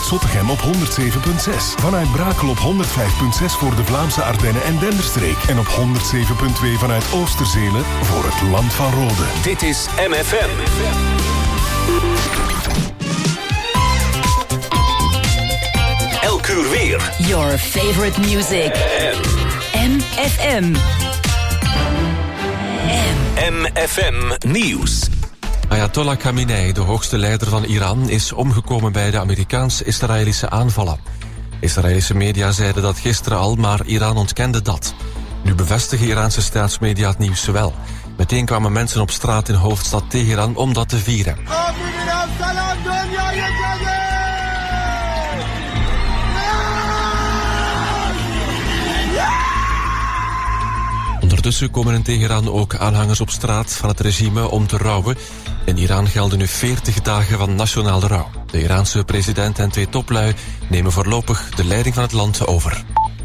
Zottegem op 107.6. Vanuit Brakel op 105.6 voor de Vlaamse Ardennen en Denderstreek. En op 107.2 vanuit Oosterzele voor het Land van Rode. Dit is MFM. Elk uur weer. Your favorite music. MFM. MFM Nieuws. Ayatollah Khamenei, de hoogste leider van Iran, is omgekomen bij de Amerikaans-Israëlische aanvallen. Israëlische media zeiden dat gisteren al, maar Iran ontkende dat. Nu bevestigen Iraanse staatsmedia het nieuws wel. Meteen kwamen mensen op straat in hoofdstad Teheran om dat te vieren. Ondertussen komen in Teheran ook aanhangers op straat van het regime om te rouwen. In Iran gelden nu 40 dagen van nationale rouw. De Iraanse president en 2 toplui nemen voorlopig de leiding van het land over.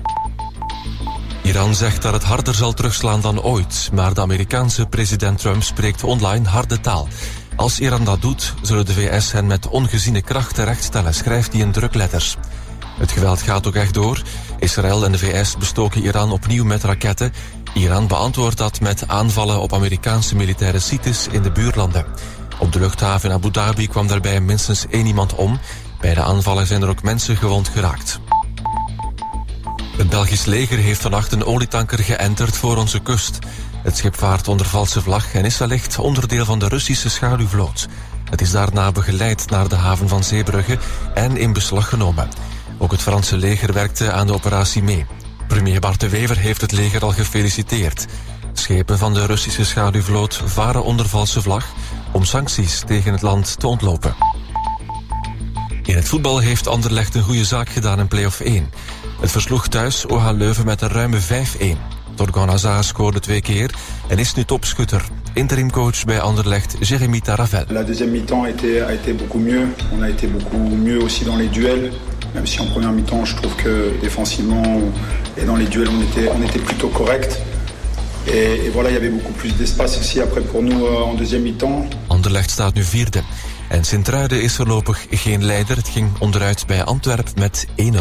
Iran zegt dat het harder zal terugslaan dan ooit, maar de Amerikaanse president Trump spreekt online harde taal. Als Iran dat doet, zullen de VS hen met ongeziene kracht terechtstellen, schrijft hij in drukletters. Het geweld gaat ook echt door. Israël en de VS bestoken Iran opnieuw met raketten. Iran beantwoordt dat met aanvallen op Amerikaanse militaire sites in de buurlanden. Op de luchthaven in Abu Dhabi kwam daarbij minstens 1 iemand om. Bij de aanvallen zijn er ook mensen gewond geraakt. Het Belgisch leger heeft vannacht een olietanker geënterd voor onze kust. Het schip vaart onder valse vlag en is wellicht onderdeel van de Russische schaduwvloot. Het is daarna begeleid naar de haven van Zeebrugge en in beslag genomen. Ook het Franse leger werkte aan de operatie mee. Premier Bart de Wever heeft het leger al gefeliciteerd. Schepen van de Russische schaduwvloot varen onder valse vlag om sancties tegen het land te ontlopen. In het voetbal heeft Anderlecht een goede zaak gedaan in play-off 1. Het versloeg thuis OH Leuven met een ruime 5-1. Torgan Hazard scoorde 2 keer en is nu topschutter. Interimcoach bij Anderlecht, Jérémy Taravel. La deuxième mi-temps a été beaucoup mieux. On a été beaucoup mieux aussi dans les duels. Même si en première mi-temps, je trouve que défensivement et dans les duels, on était plutôt correct. Et voilà, il y avait beaucoup plus d'espace aussi après pour nous en deuxième mi-temps. Anderlecht staat nu 4e. En Sint-Truiden is voorlopig geen leider. Het ging onderuit bij Antwerpen met 1-0.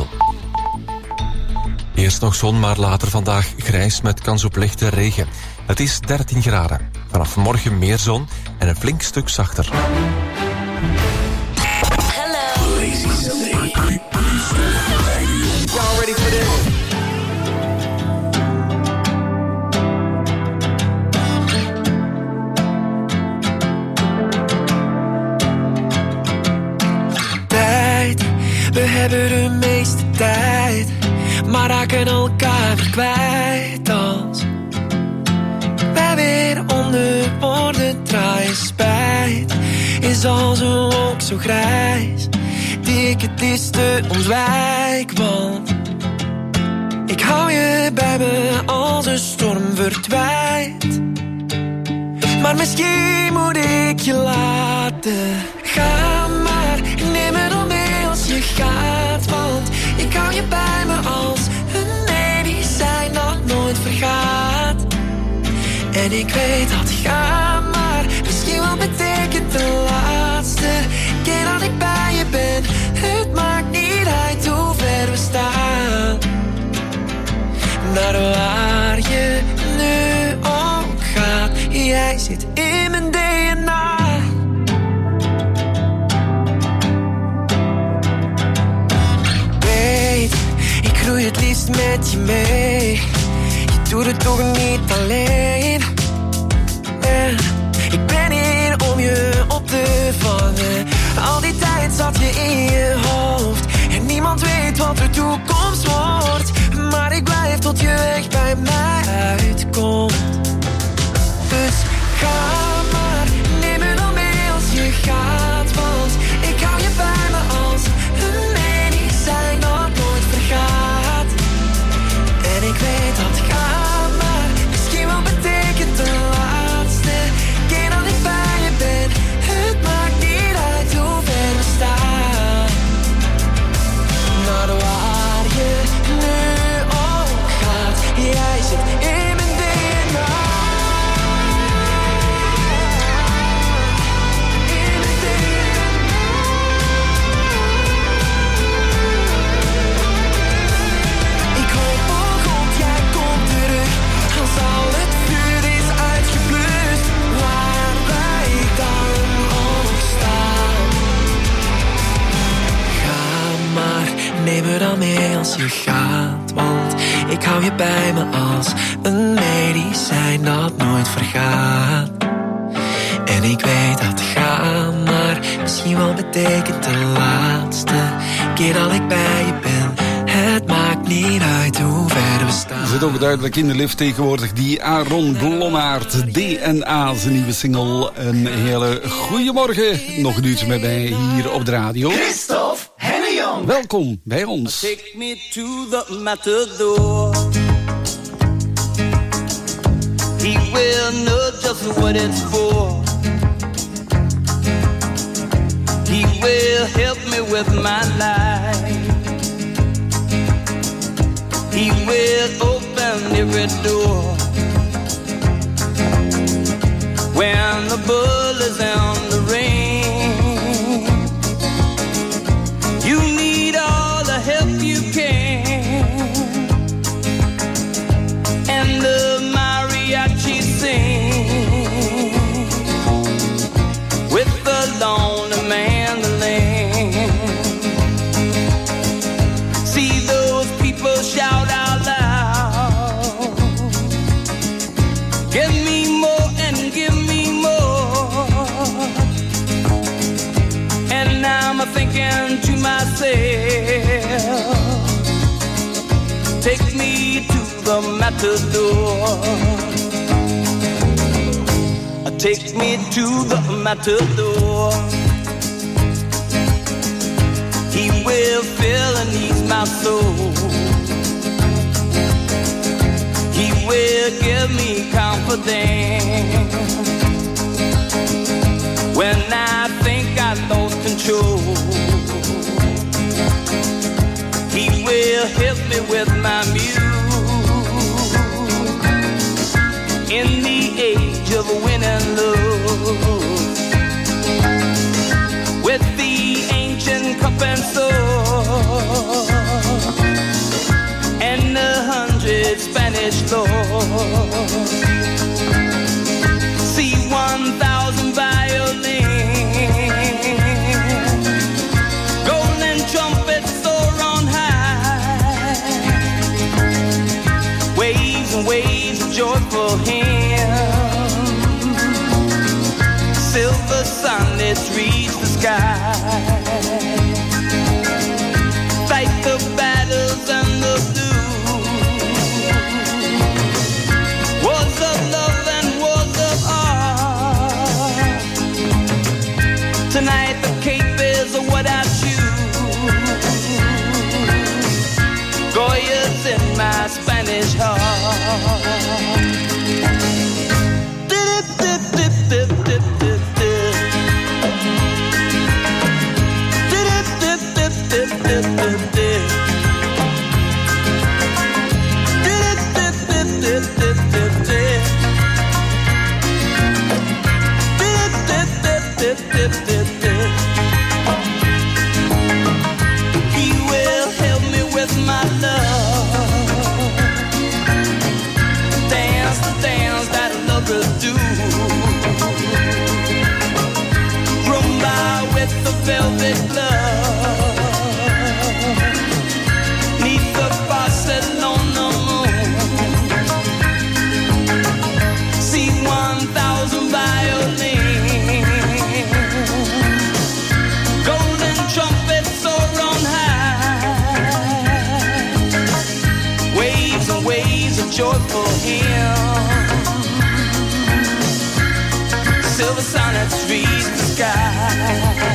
Eerst nog zon, maar later vandaag grijs met kans op lichte regen. Het is 13 graden. Vanaf morgen meer zon en een flink stuk zachter. Y'all ready for this? Tijd, we hebben de meeste tijd, maar raken elkaar weer kwijt als wij weer onder woorden draaien. Spijt is als een wolk zo grijs die ik het liefste ontwijk, want ik hou je bij me als een storm verdwijnt. Maar misschien moet ik je laten gaan, maar neem me dan mee als je gaat, want ik hou je bij me als een medicijn dat nooit vergaat. En ik weet dat gaan, maar misschien wel betekent de laatste keer dat ik bij je ben. Het maakt niet uit hoe ver we staan, naar waar je nu ook gaat. Jij zit in mijn DNA. Weet, ik groei het liefst met je mee. Je doet het toch niet alleen. Ik ben hier om je op te vangen. Al die tijd zat je in je hoofd en niemand weet wat de toekomst wordt. Maar ik blijf tot je weg bij mij uitkomt. Dus ga maar, neem me dan mee als je gaat, want ik hou je bij me als een medicijn dat nooit vergaat. En ik weet dat ga maar misschien wel betekent de laatste keer dat ik bij je ben. Het maakt niet uit hoe ver we staan, naar waar je nu ook gaat. Jij zit neem me dan mee als je gaat, want ik hou je bij me als een medicijn dat nooit vergaat. En ik weet dat gaan, maar misschien wel betekent de laatste keer dat ik bij je ben. Het maakt niet uit hoe ver we staan. Zit ook duidelijk in de lift tegenwoordig, die Aaron Blommaert, DNA, zijn nieuwe single. Een hele goeiemorgen, nog een uurtje met mij hier op de radio. Christophe Hennejong. Welkom bij ons. Take me to the matador. He will know just what it's for. He will help me with my life. He will open every door. When the bull is on the ring, you need all the help you can. And the mariachi sing with the lonely mandolin. See those people shout out loud, give me more and give me more. And I'm thinking to myself, take me to the matador. Take me to the matador. He will fill and ease my soul. He will give me confidence when I think I lost control. He will help me with my muse in the age of winning love, with the ancient cup and sword and 100 Spanish lords. See 1,000 violins, golden trumpets soar on high, waves and waves of joyful hymns, silver sunlets reach the sky, fight the battles and the blues, wars of love and wars of art. Tonight the cape is what I choose, Goya's in my Spanish heart. He will help me with my love, dance the dance that lovers do, rumba with the velvet glove, neath the Barcelona moon, see 1,000 violins, golden trumpets soar on high, waves and waves of joyful hymns, silver sonnets reach the sky.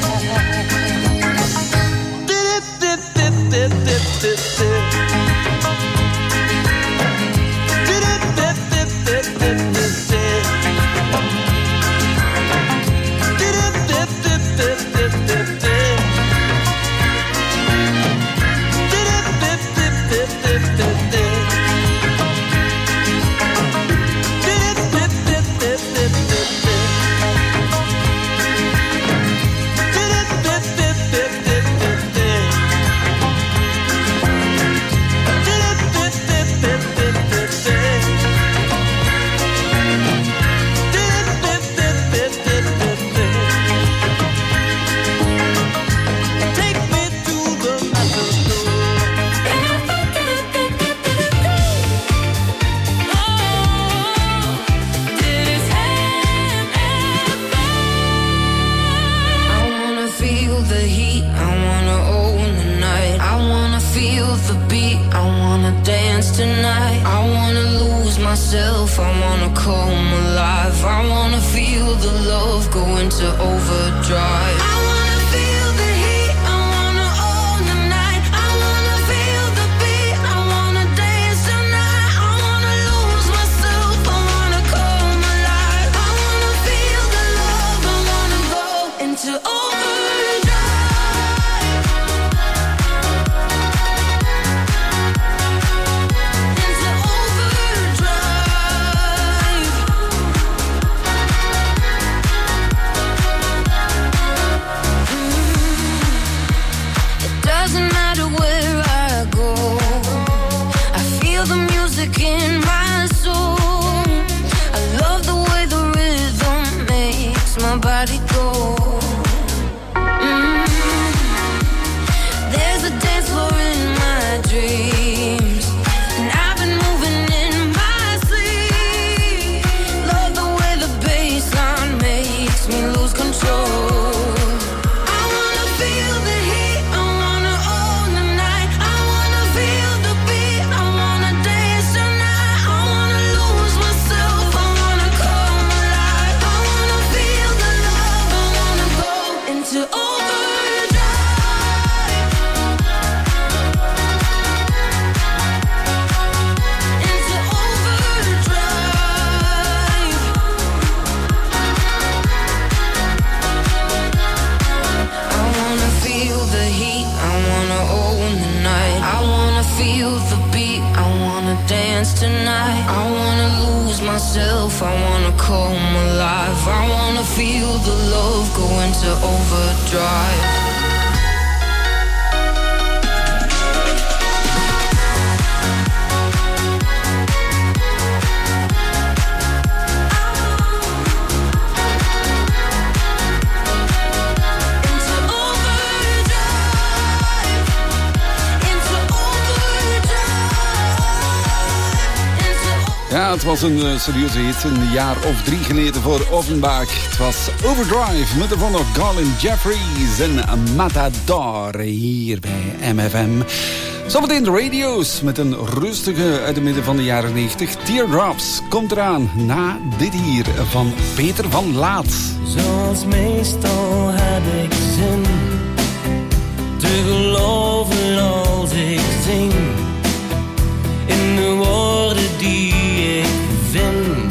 the heat, I wanna own the night. I wanna feel the beat, I wanna dance tonight. I wanna lose myself, I wanna come alive. I wanna feel the love go into overdrive. I wanna feel the heat, I wanna own the night. I wanna feel the beat, I wanna dance tonight. I wanna lose myself, I wanna come alive. I wanna feel the love, I wanna go into overdrive. Into overdrive. It doesn't matter where I go, I feel the music in my soul. I love the way the rhythm makes my body go. There's a dance floor in my dreams, and I've been moving in my sleep. Love the way the bassline makes me lose control. I wanna feel the heat, I wanna own the night. I wanna feel the beat, I wanna dance tonight. I wanna lose myself, I wanna come alive. I wanna feel the love, I wanna go into overdrive. Into overdrive. I wanna feel the heat, I wanna own the night. I wanna feel the beat, I wanna dance tonight. I wanna lose myself, I wanna come alive. I wanna feel the love go into overdrive. Into overdrive. Into overdrive. Ja, het was een serieuze hit, een jaar of 3 geleden voor Offenbach. Het was Overdrive met ervan nog Garland Jeffries en Matador hier bij MFM. Zometeen de radio's met een rustige uit het midden van de jaren 90. Teardrops komt eraan na dit hier van Peter van Laat. Zoals meestal heb ik zin te geloven als ik zing in de woorden die ik vind.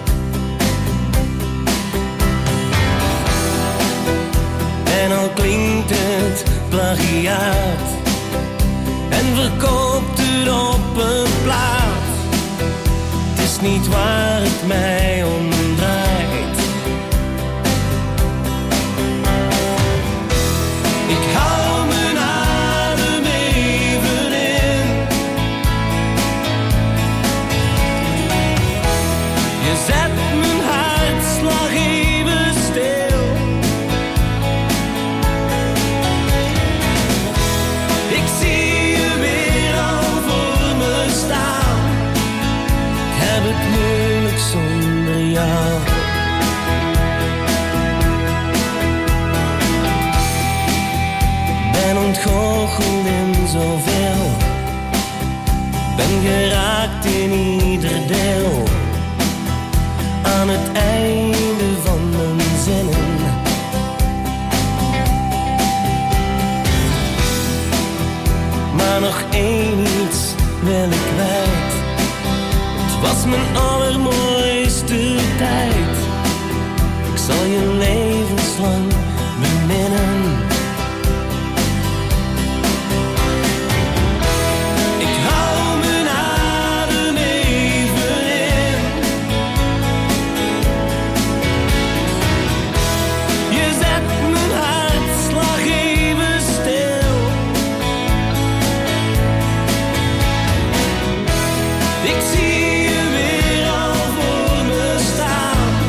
En al klinkt het plagiaat en verkoopt het op een plaat, het is niet waar het mij om draait. Ik hou mijn adem even in. Je zet mijn hartslag even stil. Ik zie je weer al voor me staan. Ik heb het moeilijk zonder jou. Ben ontgoocheld in zoveel, ben geraakt in ieder deel. Aan het einde van mijn zinnen. Maar nog één iets wil ik kwijt. Het was mijn allermooiste tijd. Ik zal je levenslang beminnen. Ik hou mijn adem even in. Je zet mijn hartslag even stil. Ik zie je weer al voor me staan.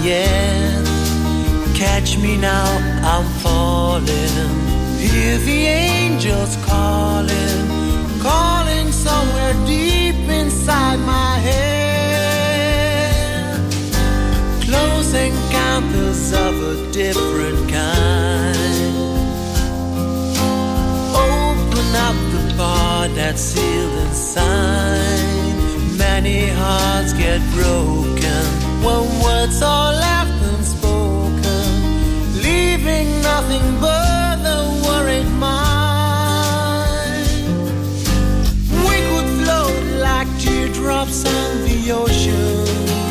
end. Catch me now, I'm falling. Hear the angels calling, calling somewhere deep inside my head. Close encounters of a different kind. Open up the bar that's sealed inside. Many hearts get broken when words are left unspoken, leaving nothing but the worried mind. We could float like teardrops on the ocean.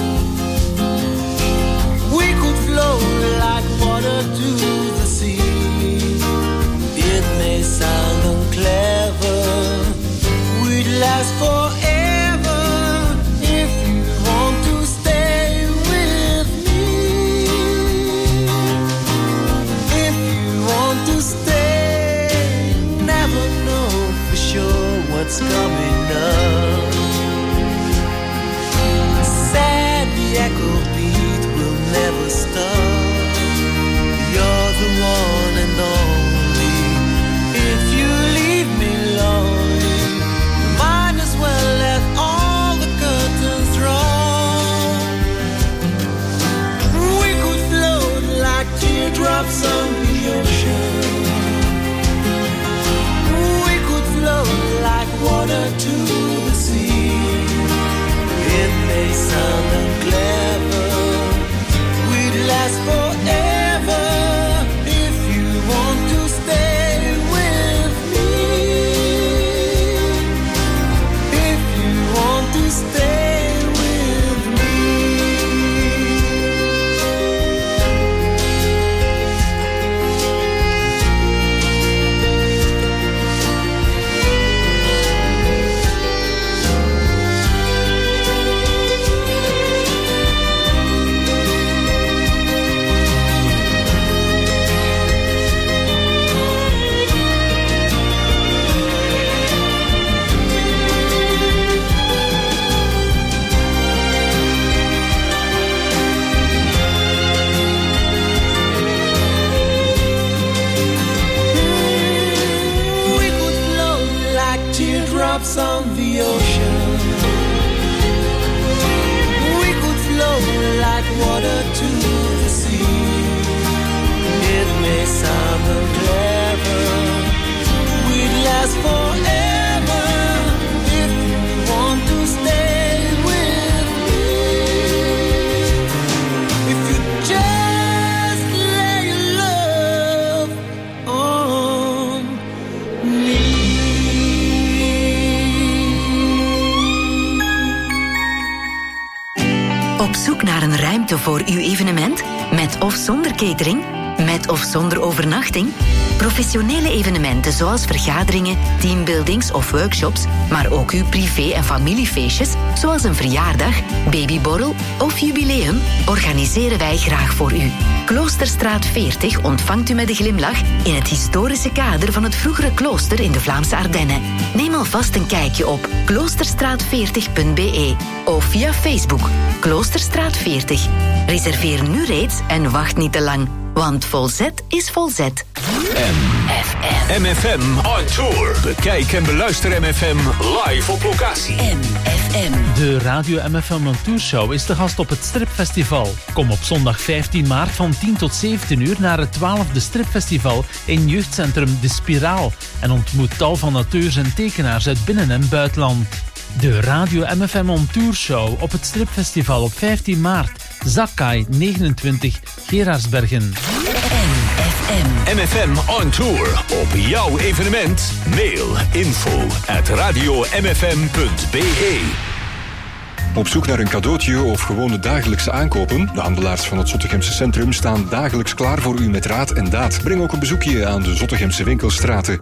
We could float like water to the sea. It may sound unclever, we'd last forever if you want to stay with me. If you want to stay, never know for sure what's coming up. Sad the echo beat will never stop. You're the one and only. If you leave me lonely, might as well let all the curtains drawn. We could float like teardrops on the ocean. We could float like water to the sea. It may sound unclever, we'd last forever if you want to stay with me. If you want to stay with me. We could float like teardrops on the ocean. We could float like water to the sea. It may sound unclever, we'd last forever if you want to stay with me. If you just lay your love on me. Op zoek naar een ruimte voor uw evenement? Met of zonder catering? Met of zonder overnachting? Professionele evenementen zoals vergaderingen, teambuildings of workshops, maar ook uw privé- en familiefeestjes, zoals een verjaardag, babyborrel of jubileum, organiseren wij graag voor u. Kloosterstraat 40 ontvangt u met een glimlach in het historische kader van het vroegere klooster in de Vlaamse Ardennen. Neem alvast een kijkje op kloosterstraat40.be of via Facebook Kloosterstraat 40. Reserveer nu reeds en wacht niet te lang, want Volzet is Volzet. MFM on tour. Bekijk en beluister MFM live op locatie. MFM. De Radio MFM on Tour Show is te gast op het Stripfestival. Kom op zondag 15 maart van 10 tot 17 uur naar het 12e Stripfestival in jeugdcentrum De Spiraal en ontmoet tal van auteurs en tekenaars uit binnen- en buitenland. De Radio MFM on Tour Show op het Stripfestival op 15 maart. Zakkai 29, Gerardsbergen. MFM on tour. Op jouw evenement. Mail info@radiomfm.be. Op zoek naar een cadeautje of gewone dagelijkse aankopen? De handelaars van het Zottegemse Centrum staan dagelijks klaar voor u met raad en daad. Breng ook een bezoekje aan de Zottegemse winkelstraten.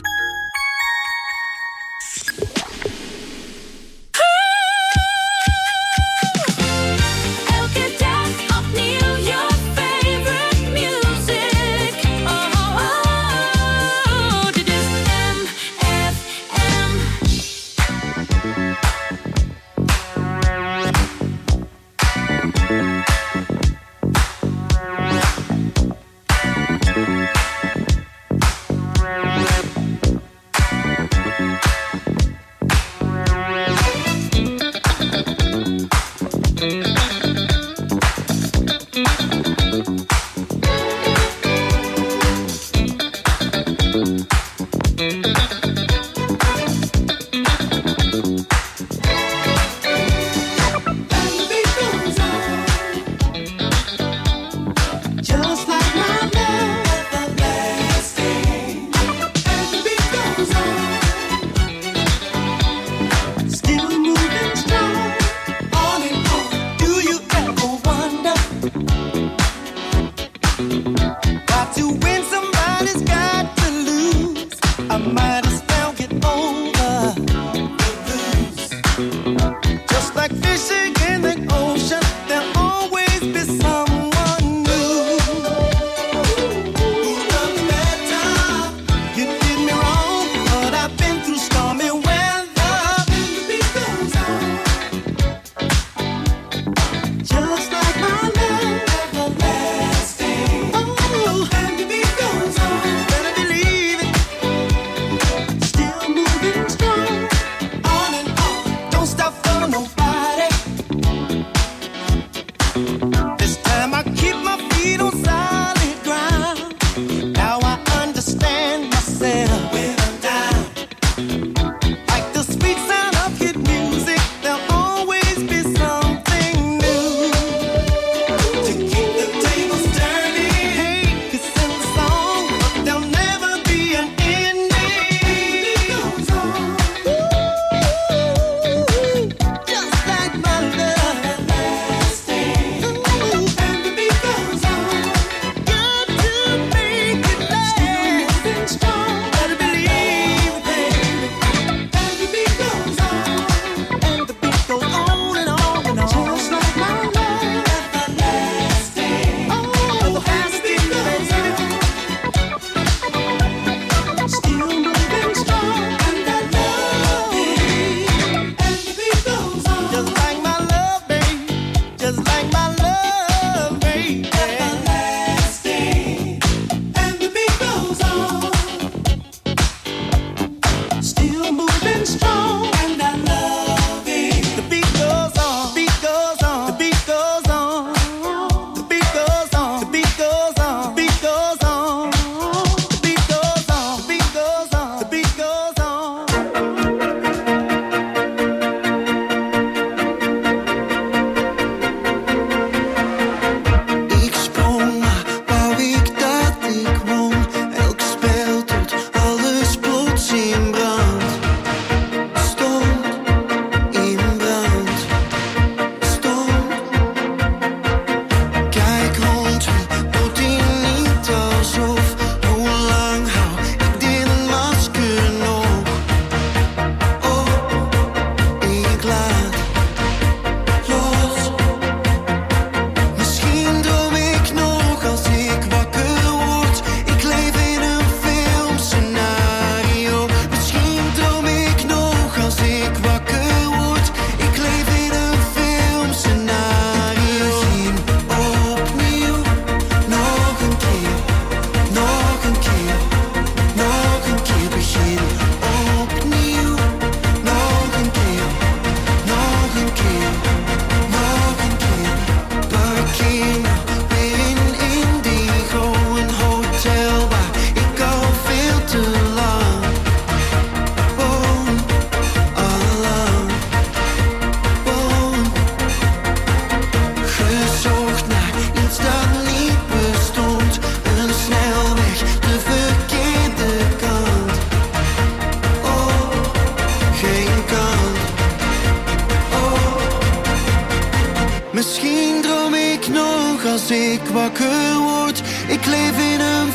als ik wakker word. Ik leef in een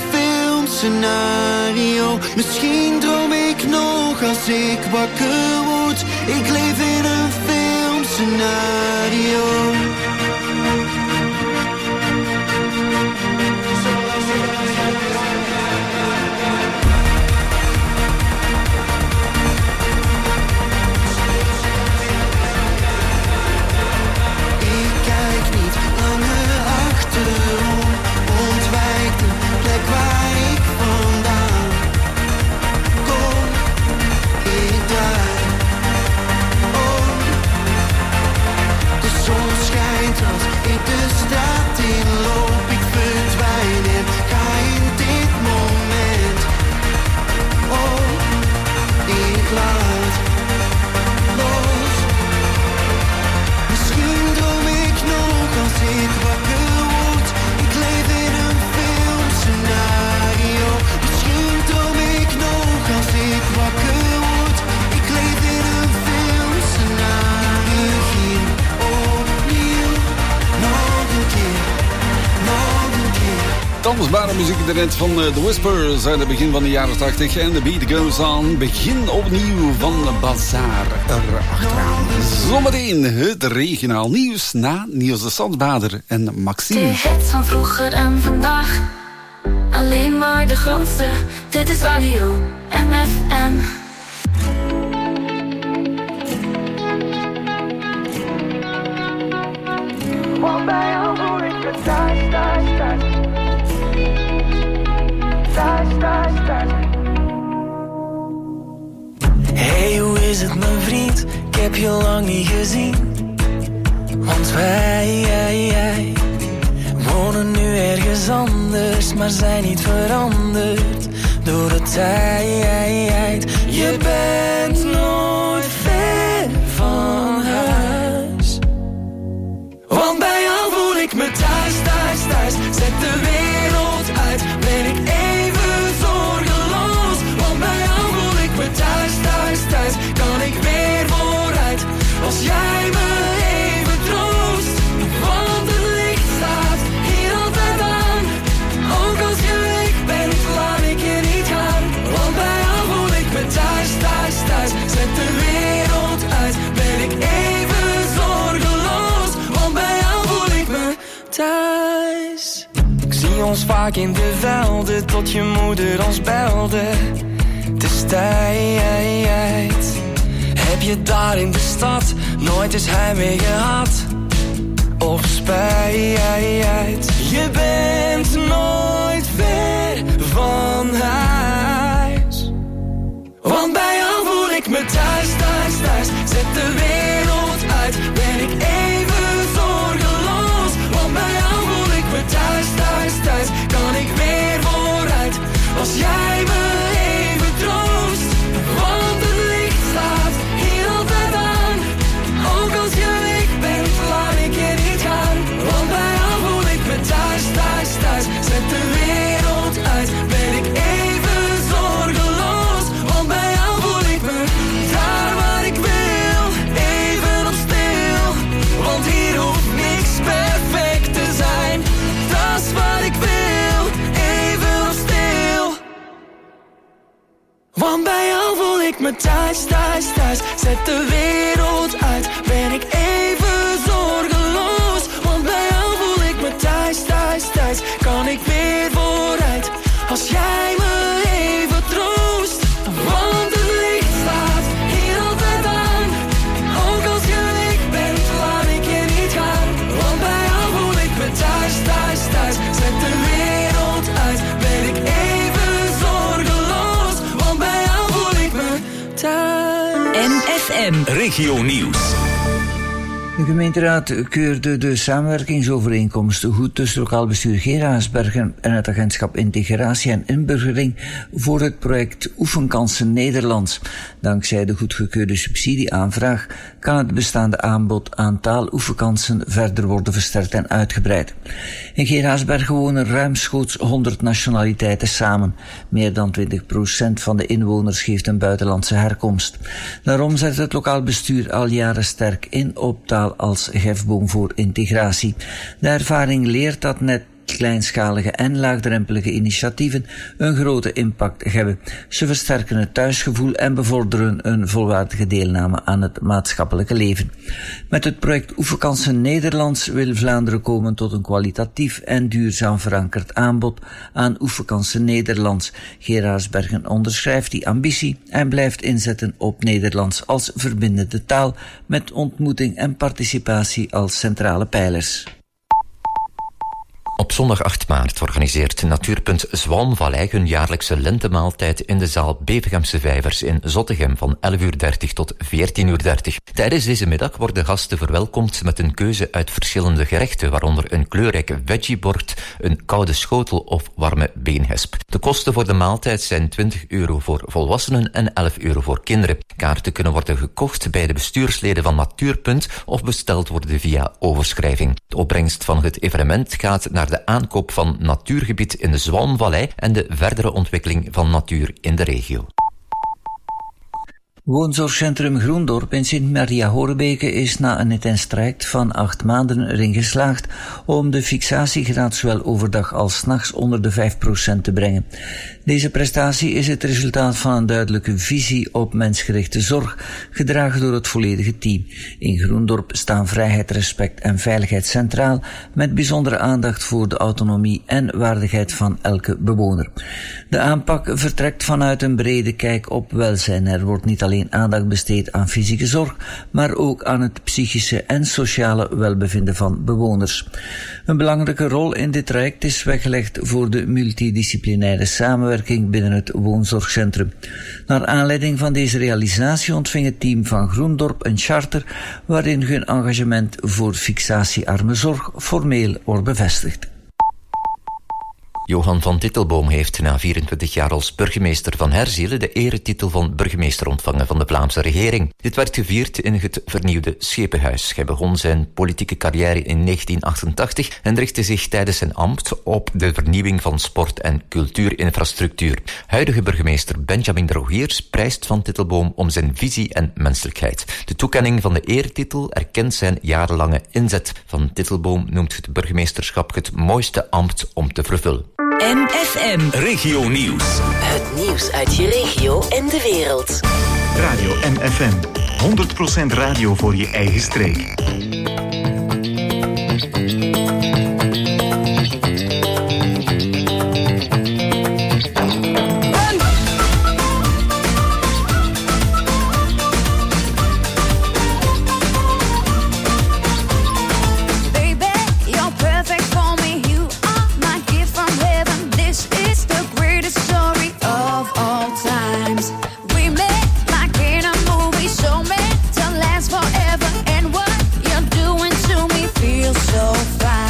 filmscenario. Misschien droom ik nog als ik wakker word. Ik leef in een filmscenario. Schijn dansbare muziek in de net van The Whispers uit het begin van de jaren 80. En The Beat Goes On. Begin opnieuw van Bazaar erachteraan. Zometeen het regionaal nieuws na Niels de Stadsbader en Maxime. De hits van vroeger en vandaag. Alleen maar de grootste. Dit is Radio MFM. Want bij jou voel ik me thuis, thuis, thuis. Thuis, thuis, thuis. Hey, hoe is het mijn vriend? Ik heb je lang niet gezien. Want wij wonen nu ergens anders, maar zijn niet veranderd door de tijd. Je bent nooit ver van huis. Want bij jou voel ik me thuis, thuis, thuis. Zet de wereld uit, ben ik even zorgeloos. Want bij jou voel ik me thuis, thuis, thuis. Kan ik weer vooruit, als jij me even troost. Want het licht staat hier altijd aan. Ook als je weg bent, laat ik je niet gaan. Want bij jou voel ik me thuis, thuis, thuis. Zet de wereld uit, ben ik even zorgeloos. Want bij jou voel ik me thuis. Ik zie ons vaak in de velden, tot je moeder ons belde. Het is tijd. Heb je daar in de stad nooit eens heimwee gehad? Of spijt? Je bent nooit ver van huis. Want bij jou voel ik me thuis, thuis, thuis. Zet de wereld uit, ben ik even zorgeloos. Want bij jou voel ik me thuis, thuis, thuis. Kan ik weer vooruit, als jij me even troost. Want het licht staat hier altijd aan. Ook als je weg bent, laat ik je niet gaan. Want bij jou voel ik me thuis, thuis, thuis. Zet de wereld uit, ben ik even zorgeloos. Want bij jou voel ik me daar waar ik wil, even op stil. Want hier hoeft niks perfect te zijn. Dat is wat ik wil, even op stil. Want bij jou voel ik me thuis, thuis, thuis. Zet de wereld uit, ben ik even zorgeloos. Want bij jou voel ik me thuis, thuis, thuis. Kan ik weer vooruit, als jij me even troost. Want het licht staat hier altijd aan. Ook als je weg bent, laat ik je niet gaan. Want bij jou voel ik me thuis, thuis, thuis. Zet de wereld uit, ben ik even zorgeloos. Want bij jou voel ik me thuis. MFM Regio Nieuws. De gemeenteraad keurde de samenwerkingsovereenkomst goed tussen lokaal bestuur Geraardsbergen en het agentschap Integratie en Inburgering voor het project Oefenkansen Nederlands. Dankzij de goedgekeurde subsidieaanvraag kan het bestaande aanbod aan taaloefenkansen verder worden versterkt en uitgebreid. In Geraardsbergen wonen ruimschoots 100 nationaliteiten samen. Meer dan 20% van de inwoners geeft een buitenlandse herkomst. Daarom zet het lokaal bestuur al jaren sterk in op taal als hefboom voor integratie. De ervaring leert dat net kleinschalige en laagdrempelige initiatieven een grote impact hebben. Ze versterken het thuisgevoel en bevorderen een volwaardige deelname aan het maatschappelijke leven. Met het project Oefenkansen Nederlands wil Vlaanderen komen tot een kwalitatief en duurzaam verankerd aanbod aan Oefenkansen Nederlands. Geraardsbergen onderschrijft die ambitie en blijft inzetten op Nederlands als verbindende taal met ontmoeting en participatie als centrale pijlers. Op zondag 8 maart organiseert Natuurpunt Zwanvallei hun jaarlijkse lentemaaltijd in de zaal Bevegemse Vijvers in Zottegem van 11:30 tot 14:30. Tijdens deze middag worden gasten verwelkomd met een keuze uit verschillende gerechten, waaronder een kleurrijke veggiebord, een koude schotel of warme beenhesp. De kosten voor de maaltijd zijn €20 voor volwassenen en €11 voor kinderen. Kaarten kunnen worden gekocht bij de bestuursleden van Natuurpunt of besteld worden via overschrijving. De opbrengst van het evenement gaat naar de aankoop van natuurgebied in de Zwanvallei en de verdere ontwikkeling van natuur in de regio. Woonzorgcentrum Groendorp in Sint-Maria-Horebeke is na een intens traject van 8 maanden erin geslaagd om de fixatiegraad zowel overdag als 's nachts onder de 5% te brengen. Deze prestatie is het resultaat van een duidelijke visie op mensgerichte zorg, gedragen door het volledige team. In Groendorp staan vrijheid, respect en veiligheid centraal, met bijzondere aandacht voor de autonomie en waardigheid van elke bewoner. De aanpak vertrekt vanuit een brede kijk op welzijn. Er wordt niet alleen aandacht besteed aan fysieke zorg, maar ook aan het psychische en sociale welbevinden van bewoners. Een belangrijke rol in dit traject is weggelegd voor de multidisciplinaire samenwerking binnen het woonzorgcentrum. Naar aanleiding van deze realisatie ontving het team van Groendorp een charter waarin hun engagement voor fixatiearme zorg formeel wordt bevestigd. Johan van Tittelboom heeft na 24 jaar als burgemeester van Herzielen de eretitel van burgemeester ontvangen van de Vlaamse regering. Dit werd gevierd in het vernieuwde Schepenhuis. Hij begon zijn politieke carrière in 1988 en richtte zich tijdens zijn ambt op de vernieuwing van sport- en cultuurinfrastructuur. Huidige burgemeester Benjamin de Rogiers prijst Van Tittelboom om zijn visie en menselijkheid. De toekenning van de eretitel erkent zijn jarenlange inzet. Van Tittelboom noemt het burgemeesterschap het mooiste ambt om te vervullen. MFM Regio Nieuws. Het nieuws uit je regio en de wereld. Radio MFM. 100% radio voor je eigen streek. Forever, and what you're doing to me feels so fine.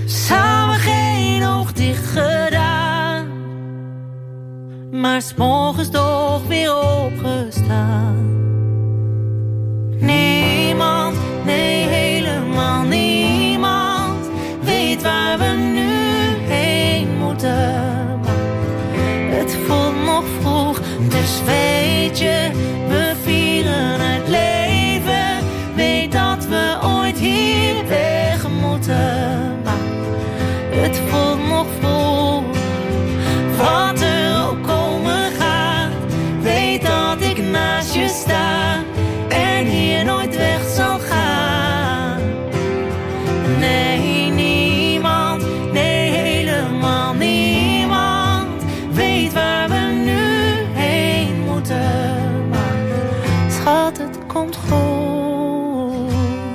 maar 's morgens toch weer opgestaan. Niemand, nee helemaal niemand, weet waar we nu heen moeten. Maar het voelt nog vroeg, dus weet je, we vieren het leven. Weet dat we ooit hier weg moeten. Maar het voelt nog vroeg, wat er ook komen gaat. Weet dat ik naast je sta en hier nooit weg zal gaan. Nee, niemand, nee helemaal niemand, weet waar we nu heen moeten. Maar schat, het komt goed.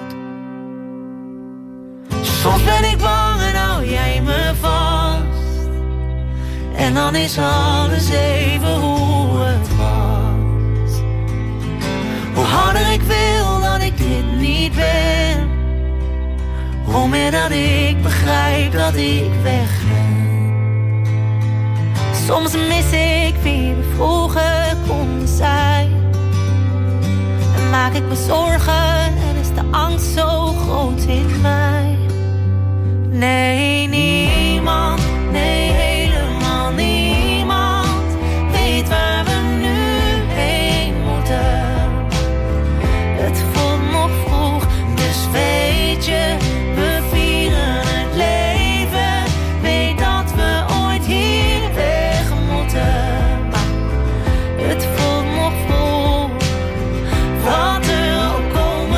Soms ben ik bang en hou jij me vast. En dan is alles even hoe het was. Hoe harder ik wil dat ik dit niet ben, hoe meer dat ik begrijp dat ik weg ben. Soms mis ik wie we vroeger konden zijn. En maak ik me zorgen en is de angst zo groot in mij. Nee, niemand, nee helemaal niemand, weet waar we nu heen moeten. Het voelt nog vroeg, dus weet je, we vieren het leven. Weet dat we ooit hier weg moeten. Maar het voelt nog vroeg, wat er ook komen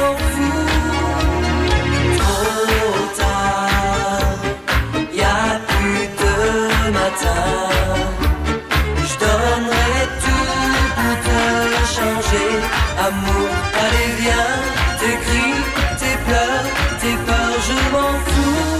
m'en fous. Trop tard, y'a plus de matin. Je donnerais tout pour te changer. Amour, allez viens, tes cris, tes pleurs, tes peurs, je m'en fous.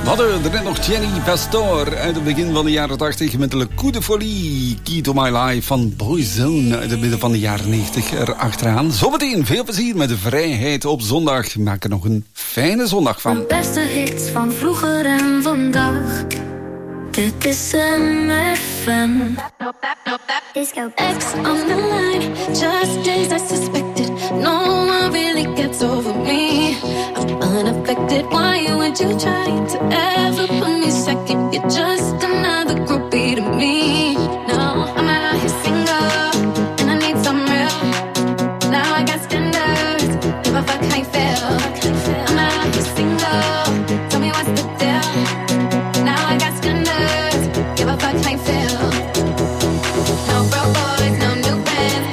We hadden er net nog Jenny Pastor uit het begin van de jaren 80 met Le Coup de Folie, Key to My Life van Boyzone uit het midden van de jaren 90 erachteraan. Zometeen veel plezier met de Vrijheid op zondag. Maak er nog een fijne zondag van. De beste hits van vroeger en vandaag. Dit is MFM. X on the line, just days I suspected. No one really gets over me. I'm unaffected. Why would you try to ever put me second? You're just another groupie to me. No, I'm out here single, and I need some real. Now I got standards, give a fuck how you feel. I'm out here single, tell me what's the deal. Now I got standards, give a fuck how you feel. No broke boys, no new bands.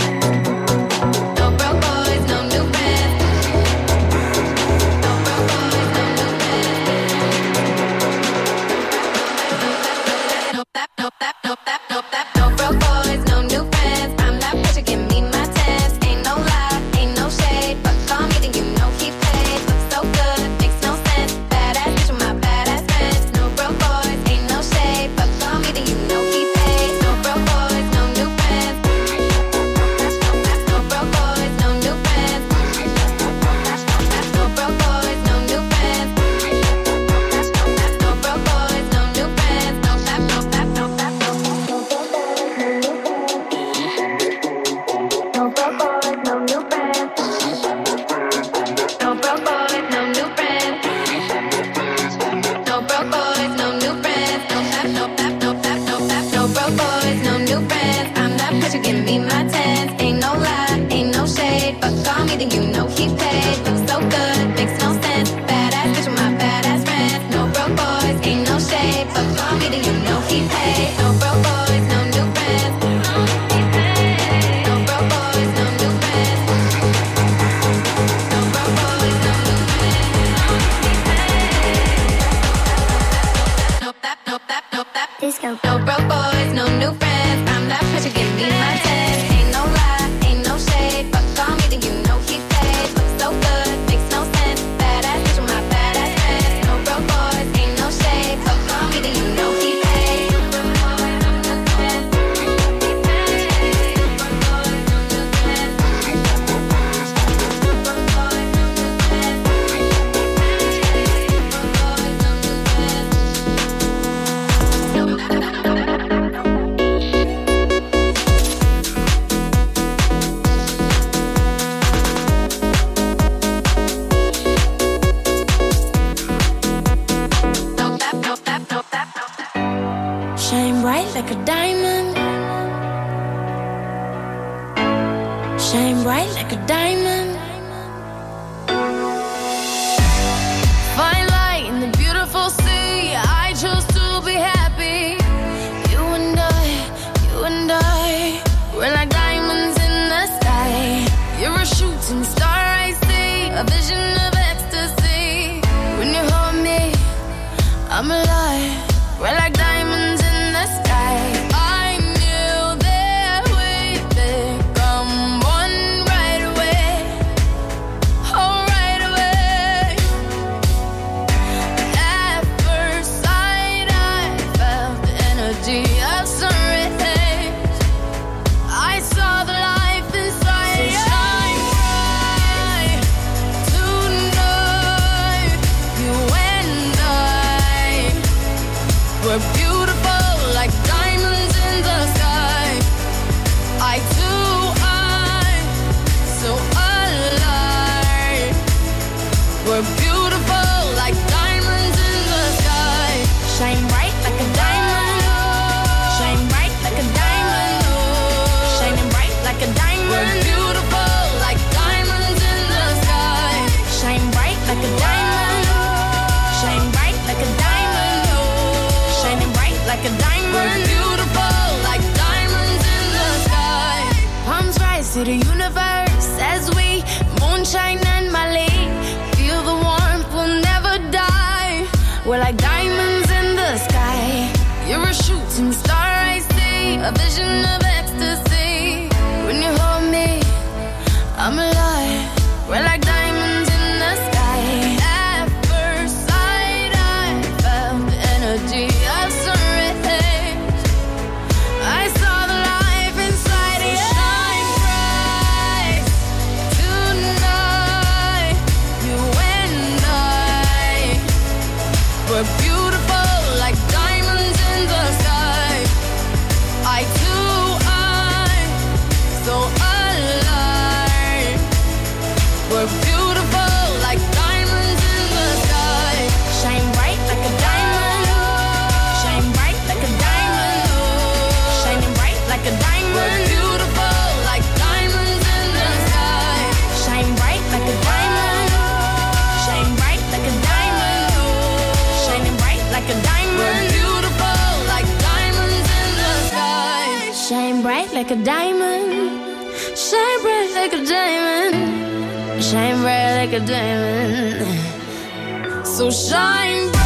No broke boys, no new bands. No broke boys, no new bands. No broke boys, no new bands. I'm not pressure, give me my chance. Ain't no lie, ain't no shade, but call me then you know he paid. Looks so good, makes no sense. Badass bitch with my badass friends. No broke boys, ain't no shade, but call me then you know he paid. No broke boys, no new bands. No broke boys, no new bands. No broke boys, no new bands. No broke boys, no new bands. No rap, no rap, no rap, no. No broke boys, no new bands. No broke boys, no new bands. No broke boys, no new bands. No rap, no rap, no rap, no rap. No broke boys, no new bands. I'm not pressure, give me my chance. Ain't no lie, ain't no shade, but call me then you know he paid. Looks so good, makes no sense. Badass bitch with my badass friends. No broke boys, ain't no shade, but call me then you know he paid. No broke boys, no new bands. No broke boys, no new bands. No broke boys, no new bands. No rap, no rap, no rap. Disco. No broke boys, no new friends. I'm not pressure, give me my chance. Ain't no lie, ain't no shade, but call me then you know he paid. Looks so good, makes no sense. Badass bitch with my badass friends. No broke boys, ain't no shade, but call me then you know he paid. No broke boys, no new friends. Shine bright like a diamond. Shine bright like a diamond. Fine light in the beautiful sea. I chose to be happy. You and I, we're like diamonds in the sky. You're a shooting star, I see, a vision of ecstasy. When you hold me, I'm alive. We're like diamonds in the sky. I knew that we'd become one right away. Oh, right away. At first sight, I felt the energy of sun rays. I saw the life inside. So shine bright tonight. You and I, we're beautiful like diamonds in the sky. Eye to eye, so alive. We're beautiful like diamonds in the sky. Shine bright like a diamond. Shine bright like a diamond. Shining bright like a diamond. We're beautiful like diamonds in the sky. Shine bright like a diamond. Shine bright like a diamond. Shining bright like a diamond. We're beautiful like diamonds in the sky. Palms rise to the universe as we moonshine and Mali. Feel the warmth, we'll never die. We're like diamonds in the sky. You're a shooting star, I see, a vision of ecstasy. When you hold me, I'm alive. We're like diamonds in the sky. At first sight, I like a diamond. Shine bright like a diamond. Shine bright like a diamond. So shine bright.